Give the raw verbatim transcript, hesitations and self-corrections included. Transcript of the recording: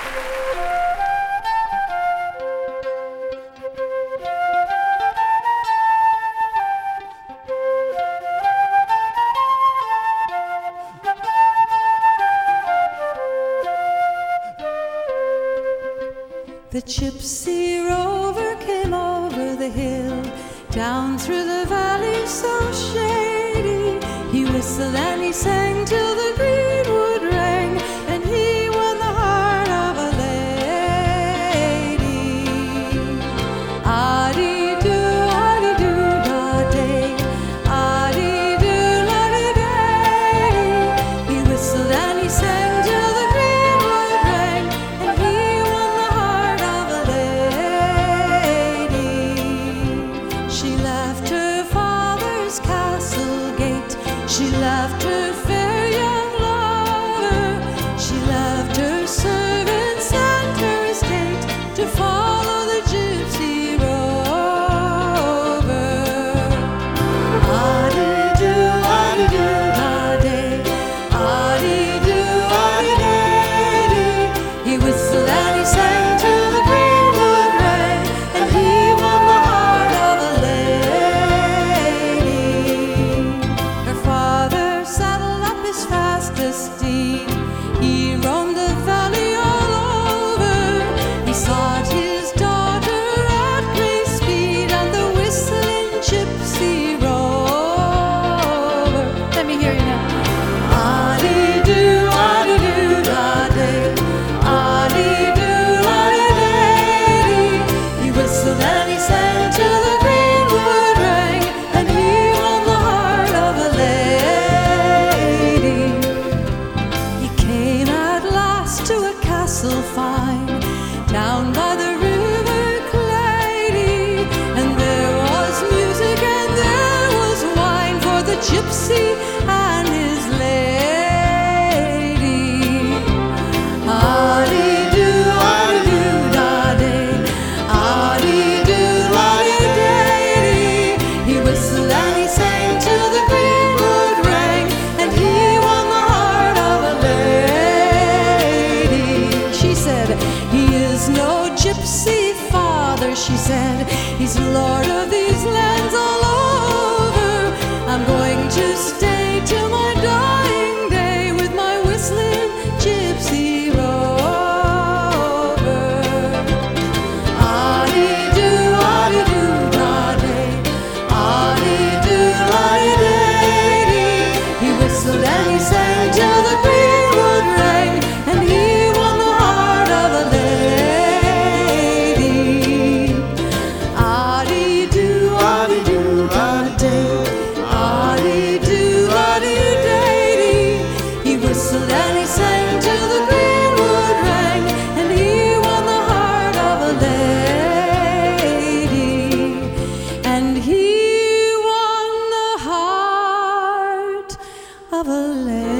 The gypsy rover came over the hill, down through the valley so shady. He whistled and he sang till the greenwood rang, and he won the heart of a lady. Ah-dee-doo, ah-dee-doo, da-day, ah-dee-doo, la-dee-day. He whistled and he sang till the greenwood rang, and he won the heart of a lady. She left her father's castle gate, she left her fair young lover, she left her servants and her estate to follow the gypsy rover. Ah-dee-doo, ah-dee-doo, da-day, ah-dee-doo, ah-dee-day. He whistled and he sang till the greenwood rang, and he won the heart of a lady. Her father saddled up his fastest steed, he roamed the valley all over. He sought his daughter at great speed, and the whistling gypsy rover. Let me hear you now. Ah-dee-doo, ah-dee-doo, da-day, ah-dee-doo, ah-dee-day. He whistled and he sang till the greenwood rang, and he won the heart of a lady. He came at last to a castle fine, down by the river Clyde, and there was music and there was wine for the gypsy and his lady. Ah-dee-doo, ah-dee-doo, da-day, ah-dee-doo, la-dee-day. He whistled and he sang till the greenwood rang, and he won the heart of a lady. She said, he is no gypsy father, she said, he's lord of these lands all over. I'm going to stay till my dying day with my whistling gypsy rover. Ah-dee-doo, ah-dee-doo, da-day, ah-dee-doo, la-dee-day. He whistled and he sang till the greenwood rang, and he won the heart of a lady. Ah-dee-doo, ah-dee-doo, da-day, ah-dee-doo, la-dee-day. He whistled and he sang till the greenwood rang, and he won the heart of a lady. And he won the heart of a lady.